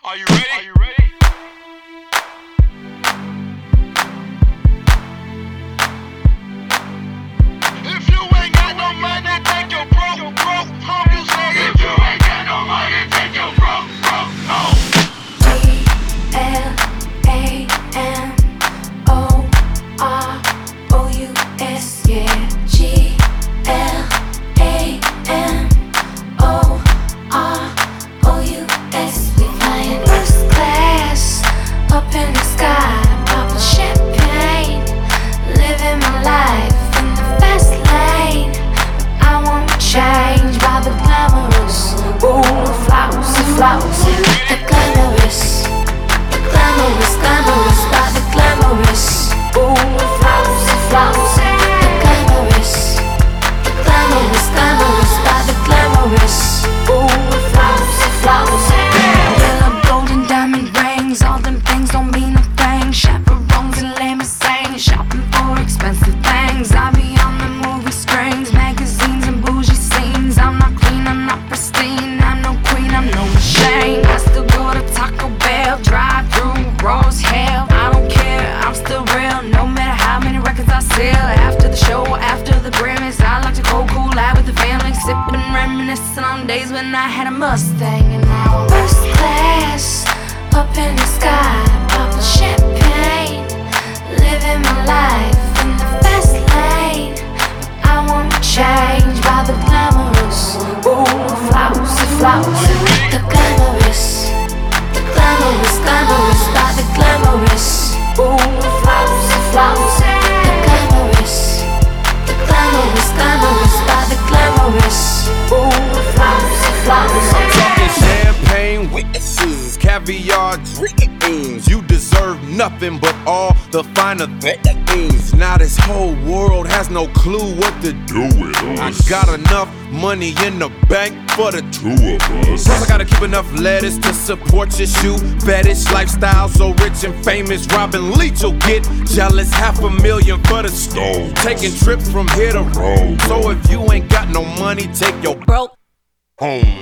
Are you ready? Are you ready? If you ain't got no money, take your broke home. You say if you ain't got no money, take your broke home. GLAMOROUS, yeah. GLAMOROUS. We flying first class up in the sky, popping champagne, living my life in the fast lane. I won't change by the glamorous. Ooh, flowers, flowers, the glamorous, the glamorous, glamorous by the glamorous. Ooh, flowers, flowers, the glamorous, the glamorous, glamorous by the glamorous. Ooh, flowers, flowers. Yellow, golden, diamond rings, all them things don't mean a thing. Chaperones and limousines, shopping for expensive things. I be on the movie screens, magazines and bougie scenes. I'm not clean, I'm not pristine, I'm no queen, I'm no machine. I still go to Taco Bell, drive through Rose Hill. I don't care, I'm still real, no matter how many records I sell. After the show, after the Grammys, I like to go cool out with the family, sipping, reminiscing on days when I had a Mustang. And now I'm first class up in the sky, popping champagne, living my life in the fast lane. I won't change by the glamorous. Ooh, flowers, flowers, the glamorous, the glamorous, glamorous by the glamorous. Ooh, flowers, flowers, the glamorous, the glamorous, glamorous by the glamorous. Ooh, flowers, flowers. I'm talking champagne witnesses, caviar dreams. You deserve nothing but all the finer things. Now this whole world has no clue what to do with us. I got enough money in the bank for the two of us. Plus I gotta keep enough lettuce to support your shoe fetish lifestyle. So rich and famous, Robin Leach will get jealous. $500,000 for the stove, taking trips from here to Rome. So if you ain't got no money, take your broke home.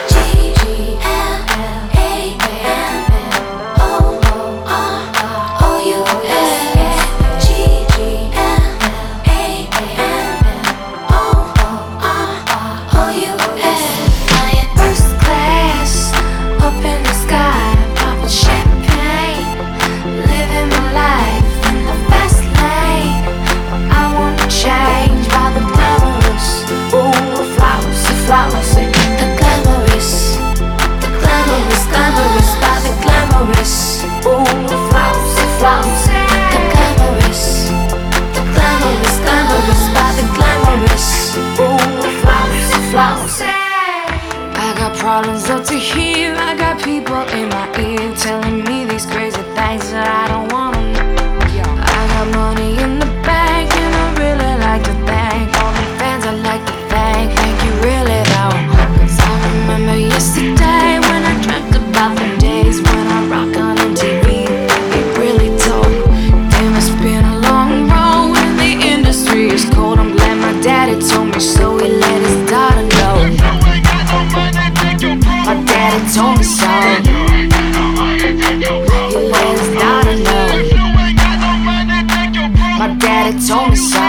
Flowers, the glamorous, the glamorous, glamorous by the glamorous. Ooh, flowers, flowers, the glamorous, the glamorous, glamorous by the glamorous. Ooh, flowers, flowers. I got problems up to here, I got people in my ear telling me these crazy things that I don't wanna know. I got money in the bank and I really like to thank all the fans. I like to thank you really though. 'Cause I remember yesterday when I dreamt about the days when I rock on MTV. It really told. Damn, it's been a long road and the industry is cold. I'm glad my daddy told me so, he let his daughter know. My daddy told me so, he let his daughter know. My daddy told me so.